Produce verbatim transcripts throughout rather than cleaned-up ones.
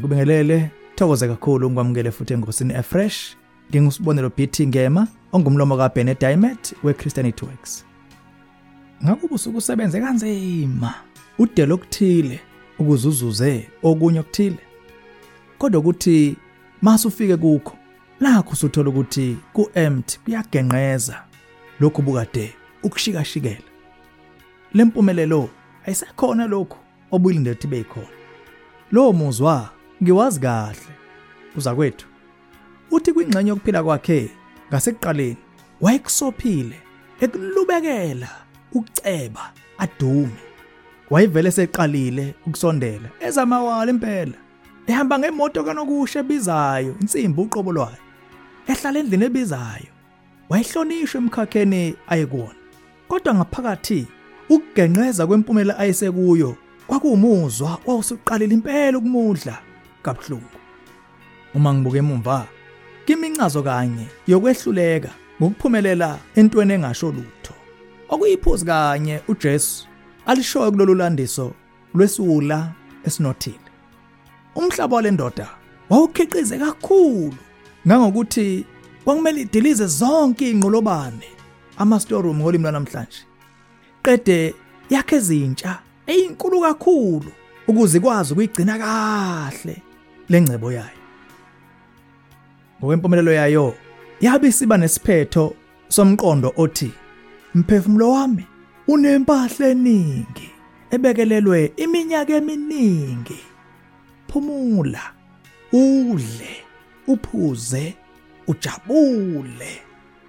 Ngikubingelele, thokoze kakhulu ukwamukele futhi engosini eFresh. Ngingusibonelo B T Ngema, ongumlomo kaBennett Diamond weChristianity Works. Ngakuba usukusebenze kanzima, udelo okuthile ukuzuzuze okunye okuthile. Kodwa ukuthi masufike kukho, lakho usuthola ukuthi ku-empty kuyagenqeza lokhu bukade ukushikashikela. Lempumelelo ayisekhona lokho obuyilindele ukuthi beyikhona. Lo muzwa ngiwazi kahle. Uzakwethu uthi kwingxenye yokuphila kwakhe ngasekuqaleni wayekusophile ekulubekela ukuceba adume. Wayivele seqalile ukusondela ezamawala impela. Ehamba ngemoto kanokushe ebizayo, insimbi uqobo lwayo. Ehlala endlini ebizayo. Wayihlonishwa emkhakheni ayekuona. Kodwa ngaphakathi ukugenqeza kwempumela ayisekuyo kwakuwumuzwa wawusuqalile impela ukumudla kabuhlungu. Uma ngibuke emumva, kimincazo kanye yokwehluleka ngokuphumelela entweni engasho lutho. Okuyiphuzu kanye uJesu alishoyo kulolu landiso lwesula esinothile. Umhlaba walendoda wawukhiqize kakhulu ngangokuthi kwakumele idilize zonke inqolobane ama-storeroom ngolimi lwanamhlanje. Qede yakhe ezintsha eyinkulu kakhulu ukuze ikwazi ukuyigcina kahle lengcebo yayo. Ngokwempumelelo yayo yabe isiba nesiphetho somqondo othi mphefumulo wami unempahla eningi ebekelelwe iminyaka eminingi. Phumula, udle, uphuze, ujabule.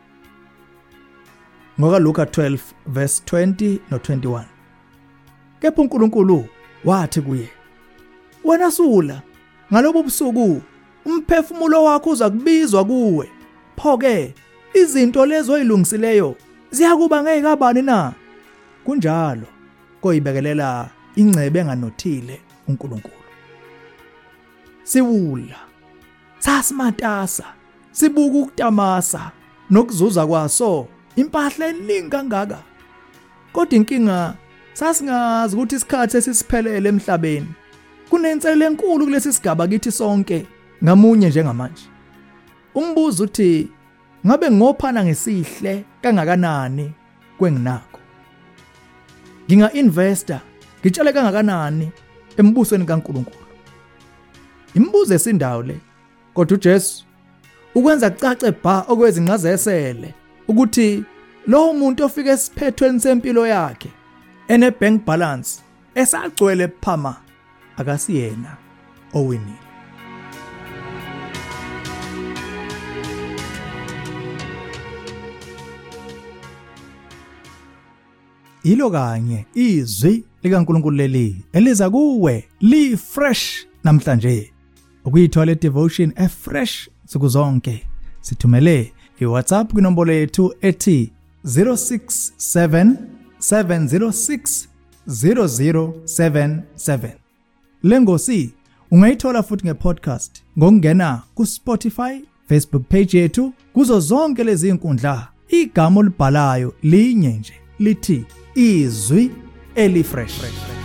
Ngoka Luka twelve verse twenty no twenty-one. Kepha uNkulunkulu wathi kuye, wena sula, ngalobo busuku umphefumulo wakho uza kubizwa kuwe. Pho-ke izinto lezo oyilungisileyo ziyakuba ngekabani na? Kunjalo koyibekelela ingcebe enganothile uNkulunkulu. Siwula, sasimatasa, sibuka ukutamasa nokuzuza kwaso impahla eningi kangaka. Kodwa inkinga sasingazi ukuthi isikhathi esisiphelele emhlabeni kunenselelo enkulu kulesi sigaba kithi sonke ngamunye njengamanje. Umbuzo uthi ngabe ngophana ngesihle kangakanani kwenginakho? Nginga investor ngitshale kangakanani embusweni kaNkulunkulu? Imibuzo esindawo le. Kodwa uJesu ukwenza kucace bha okwezinqazesele ukuthi lo muntu ofika esiphethweni sempilo yakhe ene bank balance esagcwele phama akasiyena owinile. Ilo kanye izwi likaNkulunkulu leli eliza kuwe li fresh namhlanje. Ukuyithola devotion e fresh nsuku zonke sithumele iWhatsApp kwinombolo yethu ethi zero six seven seven zero six zero zero seven seven. Lengosi ungayithola futhi ngepodcast ngokungena ku Spotify, Facebook page yethu, kuzo zonke lezi inkundla. Igama olibhalayo linye nje lithi izwi eli fresh.